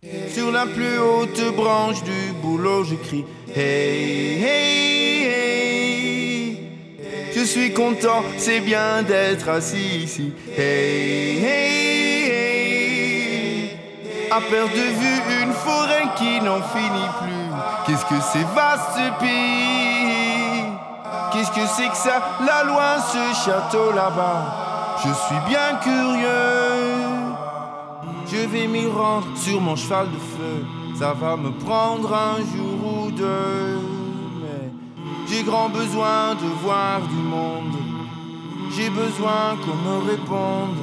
Sur la plus haute branche du boulot, je crie hey, hey, hey. Je suis content, c'est bien d'être assis ici. Hey, hey, hey. À perte de vue, une forêt qui n'en finit plus. Qu'est-ce que c'est vaste ce pays? Qu'est-ce que c'est que ça, là loin, ce château là-bas? Je suis bien curieux. Je vais m'y rendre sur mon cheval de feu. Ça va me prendre un jour ou deux. Mais j'ai grand besoin de voir du monde. J'ai besoin qu'on me réponde.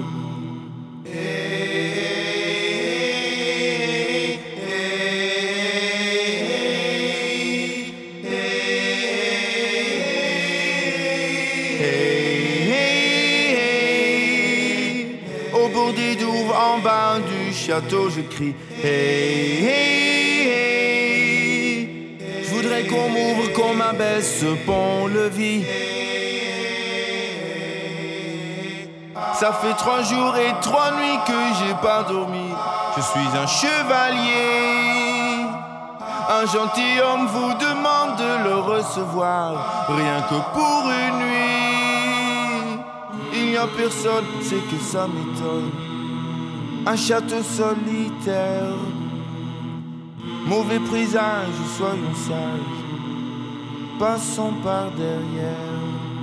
Au bord des douves, en bas du château, je crie hey, hey, hey. Je voudrais qu'on m'ouvre, qu'on m'abaisse ce pont-levis. Ça fait 3 jours et 3 nuits que j'ai pas dormi. Je suis un chevalier. Un gentilhomme vous demande de le recevoir, rien que pour une nuit. Il n'y a personne, c'est que ça m'étonne. Un château solitaire. Mauvais présage, soyons sages. Passons par derrière.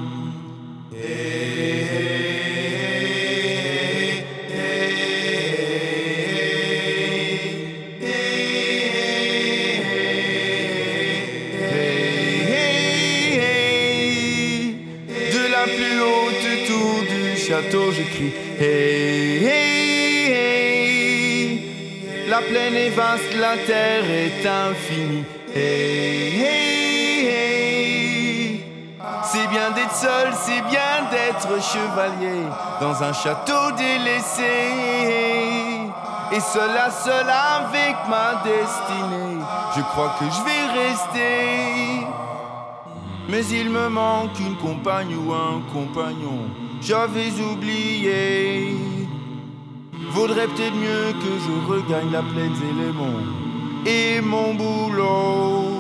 Château, je crie hey, hey, hey. La plaine est vaste, la terre est infinie. Hey, hey, hey. C'est bien d'être seul, c'est bien d'être chevalier dans un château délaissé. Et seul à seul avec ma destinée, je crois que je vais rester. Mais il me manque une compagne ou un compagnon. J'avais oublié. Vaudrait peut-être mieux que je regagne la plaine et les monts et mon boulot.